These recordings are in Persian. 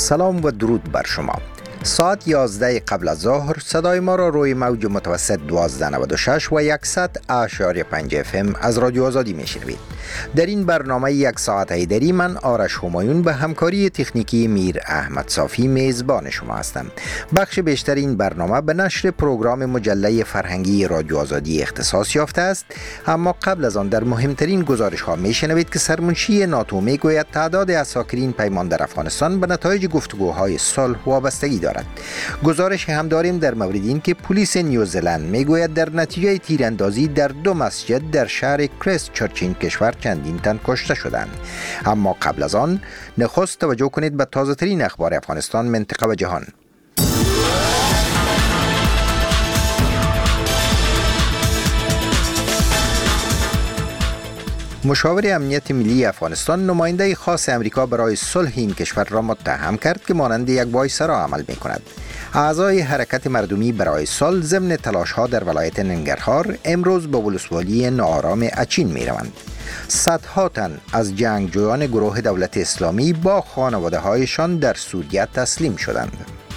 سلام و درود بر شما. ساعت 11 قبل از ظهر صدای ما را روی موج متوسط 1296 و 100.5 FM از رادیو آزادی میشنوید. در این برنامه یک ساعت هیدری من آرش همایون به همکاری تکنیکی میر احمد صافی میزبان شما هستم. بخش بیشتر این برنامه به نشر پروگرام مجله فرهنگی رادیو آزادی اختصاص یافته است، اما قبل از آن در مهمترین گزارش ها میشنوید که سرمنشی ناتو میگوید تعداد اساکرین پیمان در افغانستان به نتایج گفتگوهای صلح وابستگی دارد. گزارش هم داریم در مورد این که پلیس نیوزلند میگوید در نتیجه تیراندازی در 2 مسجد در شهر کریست چرچ این کشور چندین تن کشته شدند. اما قبل از آن نخست توجه کنید به تازه ترین اخبار افغانستان، منطقه و جهان. مشاور امنیت ملی افغانستان نماینده خاص امریکا برای صلح این کشور را متهم کرد که مانند یک وایسرا عمل می کند. اعضای حرکت مردمی برای صلح ضمن تلاش‌ها در ولایت ننگرهار امروز به ولسوالی ناآرام اچین می روند. صدها تن از جنگجویان گروه دولت اسلامی با خانواده‌هایشان در سوریه تسلیم شدند.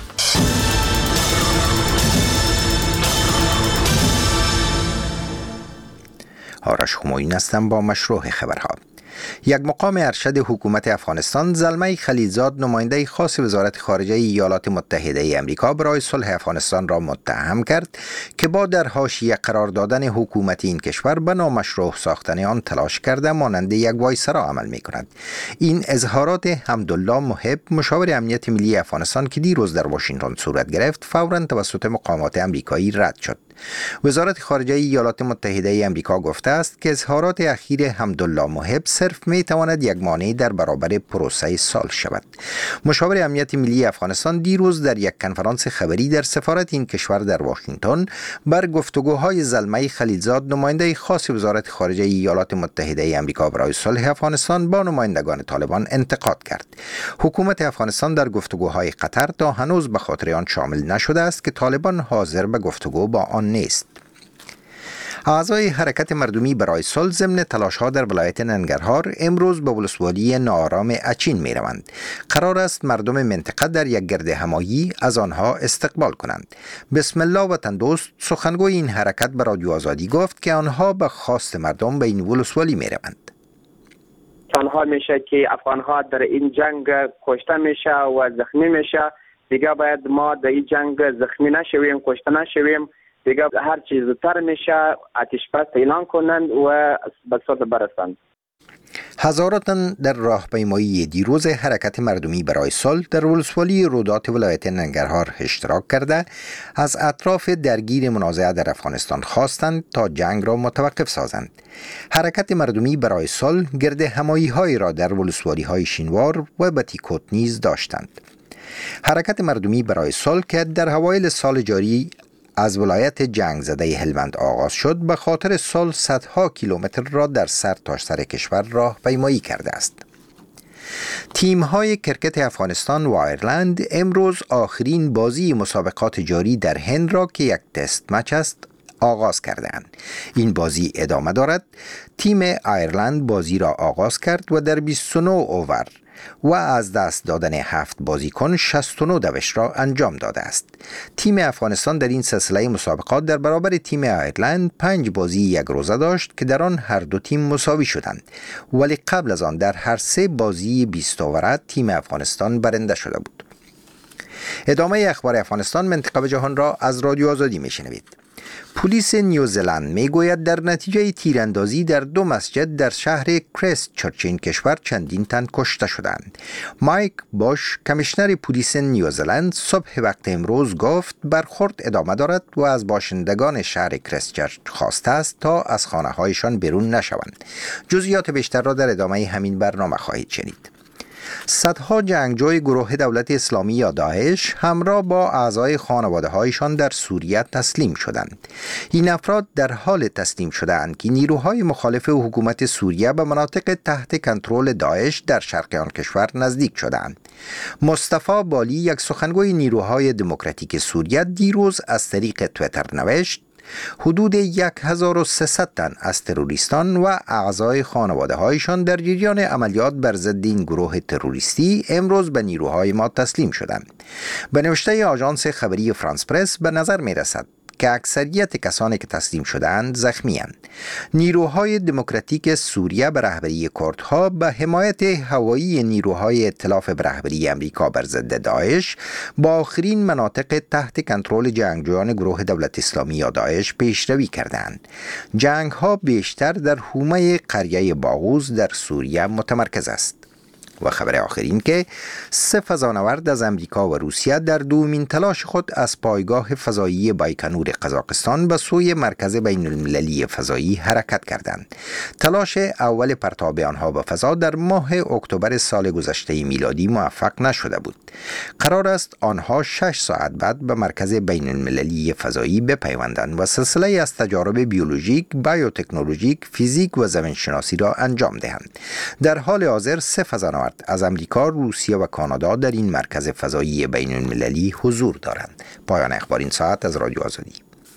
آرش همایون هستم با مشروع خبرها. یک مقام ارشد حکومت افغانستان زلمه خلیلزاد نماینده خاص وزارت خارجه ایالات متحده آمریکا برای صلح افغانستان را متهم کرد که با در حاشیه قرار دادن حکومت این کشور به نامشروع ساختن آن تلاش کرده مانند یک وایسرا عمل می کند. این اظهارات حمدالله محب مشاور امنیت ملی افغانستان که دیروز در واشنگتن صورت گرفت فوراً توسط مقامات آمریکایی رد شد. وزارت خارجه ایالات متحده آمریکا گفته است که اظهارات اخیر حمدالله محب صرف می تواند یک مانع در برابر پروسه صلح شود. مشاور امنیت ملی افغانستان دیروز در یک کنفرانس خبری در سفارت این کشور در واشنگتن بر گفتگوهای زلمه خلیلزاد نماینده خاص وزارت خارجه ایالات متحده آمریکا برای صلح افغانستان با نمایندگان طالبان انتقاد کرد. حکومت افغانستان در گفتگوهای قطر تا هنوز به خاطر آن شامل نشده است که طالبان حاضر به گفتگو با آن نیست. اعضای حرکت مردمی برای صلح ضمن تلاش‌ها در ولایت ننگرهار امروز به ولسوالی ناآرام اچین می‌روند. قرار است مردم منطقه در یک گرد همایی از آنها استقبال کنند. بسم الله وطن دوست سخنگوی این حرکت به رادیو آزادی گفت که آنها به خواست مردم به این ولسوالی می‌روند. تنها میشه که افغان‌ها در این جنگ کشته میشه و زخمی میشه. دیگه باید ما در این جنگ زخمی نشویم، کشته نشویم. دیگه هر چیز زودتر میشه آتش بس اعلان کنند و به صلح برسند. هزاران تن در راهپیمایی دیروز حرکت مردمی برای صلح در ولسوالی رودات ولایت ننگرهار اشتراک کرده از اطراف درگیر منازعه در افغانستان خواستند تا جنگ را متوقف سازند. حرکت مردمی برای صلح گرد همایی های را در ولسوالی های شینوار و بتیکوت نیز داشتند. حرکت مردمی برای صلح که در اوایل سال جاری از ولایت جنگ زده هلمند آغاز شد به خاطر صلح صدها کیلومتر را در سر تا سر کشور راهپیمایی کرده است. تیم‌های کرکت افغانستان و آیرلند امروز آخرین بازی مسابقات جاری در هند را که یک تست مچ است آغاز کردند. این بازی ادامه دارد. تیم آیرلند بازی را آغاز کرد و در 29 اوور و از دست دادن 7 بازیکن 69 دوش را انجام داده است. تیم افغانستان در این سلسله مسابقات در برابر تیم آیرلند 5 بازی یک روزه داشت که در آن هر دو تیم مساوی شدند، ولی قبل از آن در هر 3 بازی 20 اوره تیم افغانستان برنده شده بود. ادامه اخبار افغانستان، منطقه و جهان را از رادیو آزادی میشنوید. پلیس نیوزلند میگوید در نتیجه تیراندازی در 2 مسجد در شهر کریست چرچ این کشور چندین تن کشته شدند. مایک باش کمیشنر پلیس نیوزلند صبح وقت امروز گفت برخورد ادامه دارد و از باشندگان شهر کریست چرچ خواسته است تا از خانه هایشان بیرون نشوند. جزئیات بیشتر را در ادامه همین برنامه خواهید شنید. صدها جنگجوی گروه دولت اسلامی یا داعش همراه با اعضای خانواده‌هایشان در سوریه تسلیم شدند. این افراد در حال تسلیم شده‌اند که نیروهای مخالف حکومت سوریه به مناطق تحت کنترل داعش در شرق آن کشور نزدیک شدند. مصطفی بالی یک سخنگوی نیروهای دموکراتیک سوریه دیروز از طریق توییتر نوشت حدود 1300 تن از تروریستان و اعضای خانواده هایشان در جریان عملیات بر ضد این گروه تروریستی امروز به نیروهای ما تسلیم شدند. به نوشته آژانس خبری فرانس پرس به نظر می رسد که اکثریت کسانی که تسلیم شدند زخمی اند. نیروهای دموکراتیک سوریه به رهبری کردها به حمایت هوایی نیروهای ائتلاف به رهبری امریکا بر ضد داعش با آخرین مناطق تحت کنترل جنگجویان گروه دولت اسلامی یا داعش پیشروی کردند. جنگ ها بیشتر در حومه قریه باغوز در سوریه متمرکز است. و خبر آخرین که 3 فضانورد از امریکا و روسیه در دومین تلاش خود از پایگاه فضایی بایکنور قزاقستان به سوی مرکز بین المللی فضایی حرکت کردند. تلاش اول پرتاب آنها به فضا در ماه اکتبر سال گذشته میلادی موفق نشده بود. قرار است آنها 6 ساعت بعد به مرکز بین المللی فضایی بپیوندند و سلسله از تجارب بیولوژیک، بیوتکنولوژیک، فیزیک و زمینشناسی را انجام دهند. در حال حاضر 3 فضانورد از امریکا، روسیه و کانادا در این مرکز فضایی بین المللی حضور دارند. پایان اخبار این ساعت از رادیو آزادی.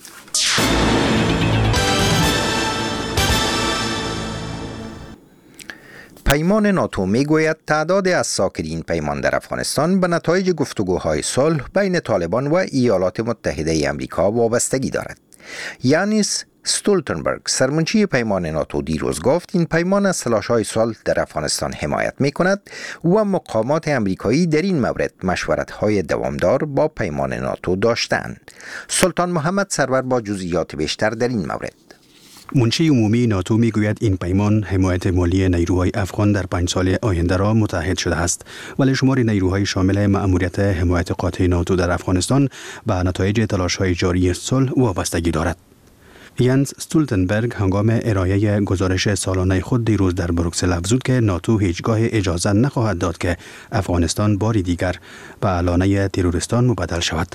پیمان ناتو میگوید تعداد از ساکنین پیمان در افغانستان به نتایج گفتگوهای صلح بین طالبان و ایالات متحده امریکا وابستگی دارد. یانیس استولتنبرگ سرمنشی پیمان ناتو دیروز گفت این پیمان از تلاش‌های صلح در افغانستان حمایت می‌کند و مقامات امریکایی در این مورد مشورت‌های دوامدار با پیمان ناتو داشتند. سلطان محمد سرور با جزئیات بیشتر در این مورد. منشی عمومی ناتو میگوید این پیمان حمایت مالی نیروهای افغان در 5 سال آینده را متعهد شده است، ولی شمار نیروهای شامل مأموریت حمایت قاطع ناتو در افغانستان به نتایج تلاش‌های جاری صلح وابستگی دارد. یانس استولتنبرگ هنگام ارائه گزارش سالانه خود دیروز در بروکسل افزود که ناتو هیچگاه اجازه نخواهد داد که افغانستان باری دیگر به لانه تروریستان مبدل شود.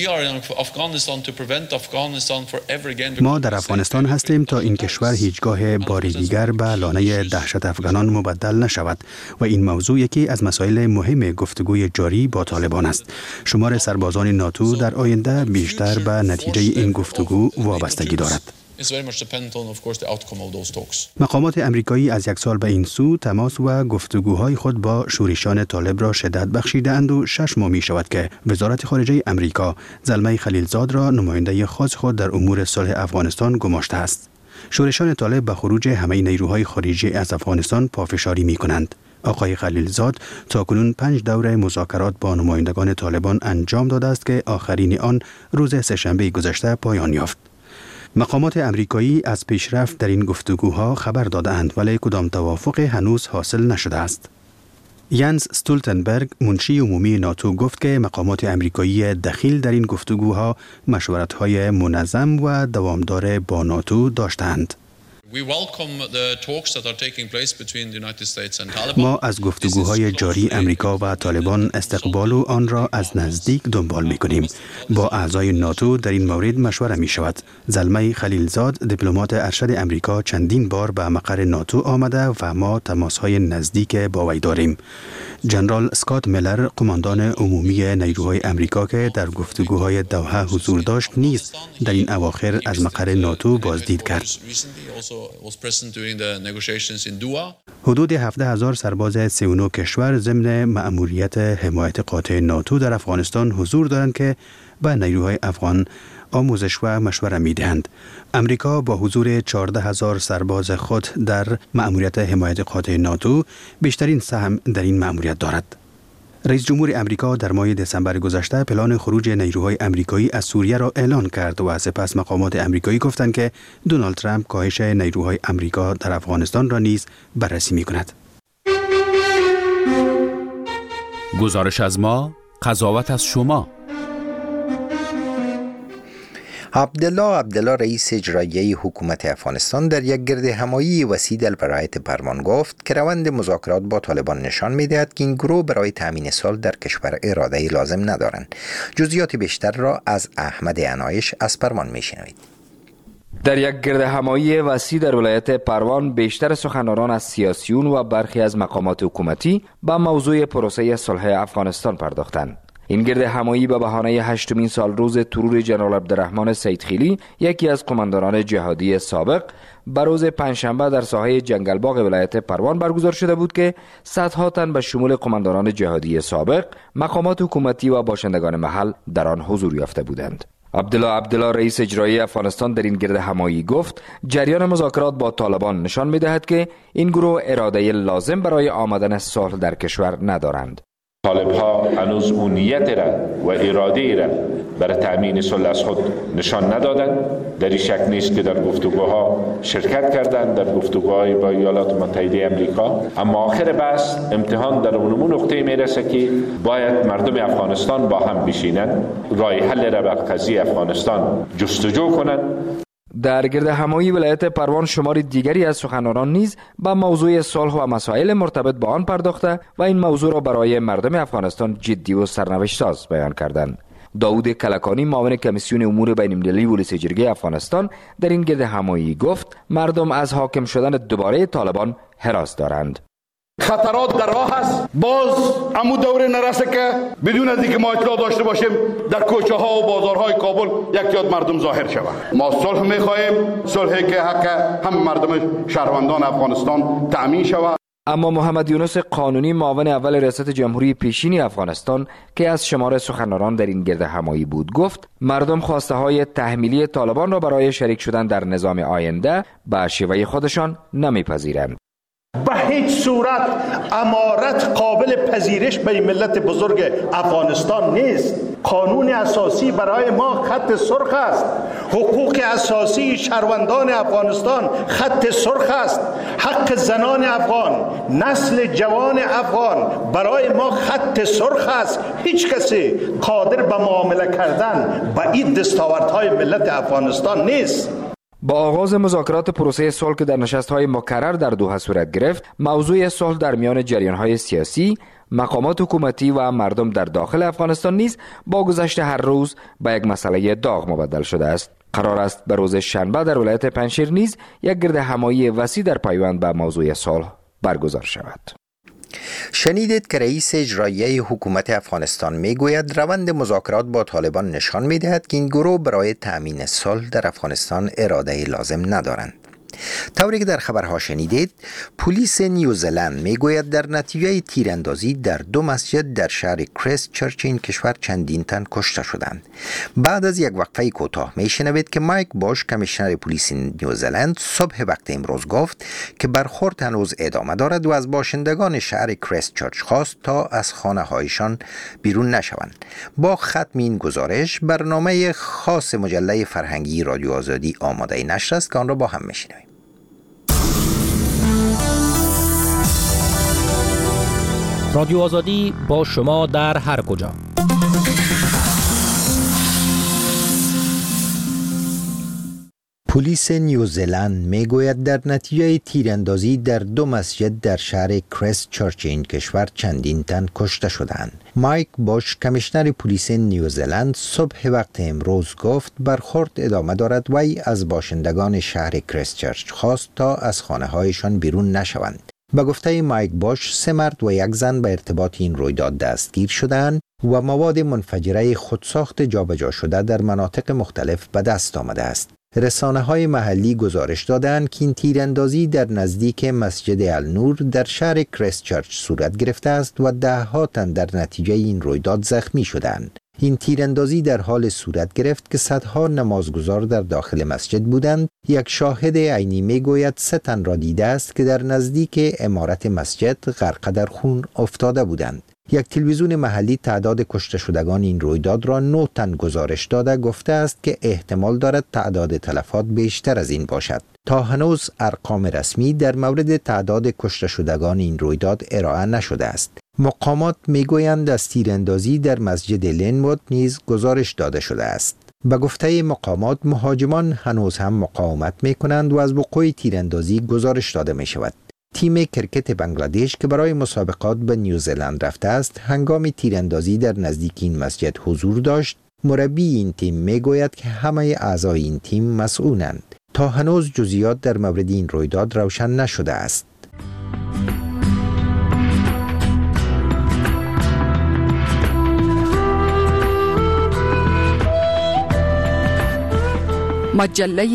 ما در افغانستان هستیم تا این کشور هیچگاه باری دیگر به لانه دهشت افغانان مبدل نشود و این موضوع یکی از مسائل مهم گفتگوی جاری با طالبان است. شمار سربازان ناتو در آینده بیشتر به نتیجه این گفتگو وابستگی دارد. مقامات امریکایی از 1 سال به این سو تماس و گفتگوهای خود با شورشیان طالب را شدت بخشیدند و 6 ماه می شود که وزارت خارجه امریکا زلمه خلیلزاد را نماینده خاص خود در امور صلح افغانستان گماشته است. شورشیان طالب به خروج همه نیروهای خارجی از افغانستان پافشاری می کنند. آقای خلیلزاد تاکنون 5 دوره مذاکرات با نمایندگان طالبان انجام داده است که آخرین آن روز سه‌شنبه گذشته پایان یافت. مقامات امریکایی از پیشرفت در این گفتگوها خبر دادند ولی کدام توافق هنوز حاصل نشده است. یانس استولتنبرگ منشی عمومی ناتو گفت که مقامات امریکایی دخیل در این گفتگوها مشورت‌های منظم و دوامدار با ناتو داشتند. ما از گفتگوهای جاری امریکا و طالبان استقبال و آن را از نزدیک دنبال می‌کنیم. با اعضای ناتو در این مورد مشوره می‌شود. زلمه خلیلزاد دیپلمات ارشد امریکا چندین بار به مقر ناتو آمده و ما تماس‌های نزدیک با وی داریم. جنرال اسکات میلر قماندان عمومی نیروهای امریکا که در گفتگوهای دوحه حضور داشت نیز در این اواخر از مقر ناتو بازدید کرد. حدود 17,000 سرباز 39 کشور ضمن مأموریت حمایت قاطع ناتو در افغانستان حضور دارند که به نیروهای افغان آموزش و مشوره می‌دهند. امریکا با حضور 14,000 سرباز خود در مأموریت حمایت قاطع ناتو بیشترین سهم در این مأموریت دارد. رئیس جمهور امریکا در ماه دسامبر گذشته پلان خروج نیروهای امریکایی از سوریه را اعلان کرد و سپس مقامات امریکایی گفتند که دونالد ترامپ کاهش نیروهای امریکا در افغانستان را نیز بررسی می‌کند. گزارش از ما، قضاوت از شما. عبدالله رئیس اجرایی حکومت افغانستان در یک گرد همایی وسیع در ولایت پروان گفت که روند مذاکرات با طالبان نشان می‌دهد که این گروه برای تامین صلح در کشور اراده لازم ندارند. جزئیات بیشتر را از احمد عنایش از پروان می‌شنوید. در یک گرد همایی وسیع در ولایت پروان بیشتر سخنرانان از سیاسیون و برخی از مقامات حکومتی به موضوع پروسه صلح افغانستان پرداختند. این گرد همایی به بهانه 8مین سالروز ترور جنرال عبدالرحمن سیدخیلی، یکی از قماندانان جهادی سابق، بر روز پنجشنبه در ساحه جنگلباغ ولایت پروان برگزار شده بود که صدها تن به شمول قماندانان جهادی سابق، مقامات حکومتی و باشندگان محل در آن حضور یافته بودند. عبدالله رئیس اجرایی افغانستان در این گرد همایی گفت جریان مذاکرات با طالبان نشان می‌دهد که این گروه اراده لازم برای آمدن صلح در کشور ندارند. طالب‌ها هنوز اون نیت را و اراده را برای تأمین صلح از خود نشان ندادند. در این شک نیست که در گفتگوها شرکت کردند، در گفتگوهای با ایالات متحده آمریکا، اما آخر بحث امتحان در اون نقطه میرسه که باید مردم افغانستان با هم بشینند، راه حل را به قضیه افغانستان جستجو کنند. در گرد همایی ولایت پروان شمار دیگری از سخنرانان نیز به موضوع صلح و مسائل مرتبط با آن پرداخته و این موضوع را برای مردم افغانستان جدی و سرنوشت ساز بیان کردند. داود کلکانی، معاون کمیسیون امور بین‌المللی پلیس جرگه افغانستان، در این گرد همایی گفت مردم از حاکم شدن دوباره طالبان هراس دارند. خطرات در راه است. باز امو دوره نرسه که بدون از اینکه ما اطلاع داشته باشیم در کوچه ها و بازارهای کابل یک جاد مردم ظاهر شود. ما صلح می‌خواهیم، صلحی که حق هم مردم شهروندان افغانستان تأمین شود. اما محمد یونس قانونی، معاون اول ریاست جمهوری پیشین افغانستان که از شمار سخنرانان در این گرد همایی بود، گفت مردم خواسته های تحمیلی طالبان را برای شریک شدن در نظام آینده به شیوه خودشان نمیپذیرند. به هیچ صورت امارت قابل پذیرش به ملت بزرگ افغانستان نیست. قانون اساسی برای ما خط سرخ است. حقوق اساسی شهروندان افغانستان خط سرخ است. حق زنان افغان، نسل جوان افغان برای ما خط سرخ است. هیچ کسی قادر به معامله کردن با این دستاوردهای ملت افغانستان نیست. با آغاز مذاکرات پروسه صلح که در نشست‌های مکرر در دوحه صورت گرفت، موضوع صلح در میان جریان‌های سیاسی، مقامات حکومتی و مردم در داخل افغانستان نیز با گذشت هر روز به یک مسئله داغ مبدل شده است. قرار است به روز شنبه در ولایت پنجشیر نیز یک گرد همایی وسیع در پیوند به موضوع صلح برگزار شود. شنیدید که رئیس اجرایی حکومت افغانستان میگوید روند مذاکرات با طالبان نشان میدهد که این گروه برای تأمین صلح در افغانستان اراده لازم ندارند. طوری که در خبرها شنیدید، پلیس نیوزلند میگوید در نتیجه تیراندازی در 2 مسجد در شهر کریست چرچ این کشور چندین تن کشته شدند. بعد از یک وقفه کوتاه میشنوید که مایک باش، کمیشنر پلیس نیوزلند، صبح وقت امروز گفت که برخورد هنوز ادامه دارد و از باشندگان شهر کریست چرچ خواست تا از خانه هایشان بیرون نشوند. با ختم این گزارش، برنامه خاص مجله فرهنگی رادیو آزادی آماده نشر است که آن را با هم میشنویم. رادیو آزادی با شما در هر کجا. پلیس نیوزلند میگوید در نتیجه تیراندازی در 2 مسجد در شهر کریست چرچ این کشور چندین تن کشته شدند. مایک باش، کمیشنر پلیس نیوزلند، صبح وقت امروز گفت برخورد ادامه دارد و از باشندگان شهر کریست چرچ خواست تا از خانه هایشان بیرون نشوند. به گفته مایک باش، 3 مرد و 1 زن به ارتباط این رویداد دستگیر شدند و مواد منفجره خودساخت جابجا شده در مناطق مختلف به دست آمده است. رسانه‌های محلی گزارش دادند که این تیراندازی در نزدیک مسجد النور در شهر کریست چرچ صورت گرفته است و 10 تن در نتیجه این رویداد زخمی شدند. این تیراندازی در حال صورت گرفت که صدها نمازگزار در داخل مسجد بودند. یک شاهد عینی میگوید 3 تن را دیده است که در نزدیک عمارت مسجد غرق در خون افتاده بودند. یک تلویزیون محلی تعداد کشته شدگان این رویداد را 9 تن گزارش داده گفته است که احتمال دارد تعداد تلفات بیشتر از این باشد. تا هنوز ارقام رسمی در مورد تعداد کشته شدگان این رویداد ارائه نشده است. مقامات میگویند از تیراندازی در مسجد لینوود نیز گزارش داده شده است. به گفته مقامات، مهاجمان هنوز هم مقاومت میکنند و از وقوع تیراندازی گزارش داده می شود. تیم کرکت بنگلادش که برای مسابقات به نیوزلند رفته است، هنگام تیراندازی در نزدیک این مسجد حضور داشت. مربی این تیم میگوید که همه اعضای این تیم مسئولند. تا هنوز جزئیات در مورد این رویداد روشن نشده است. مجله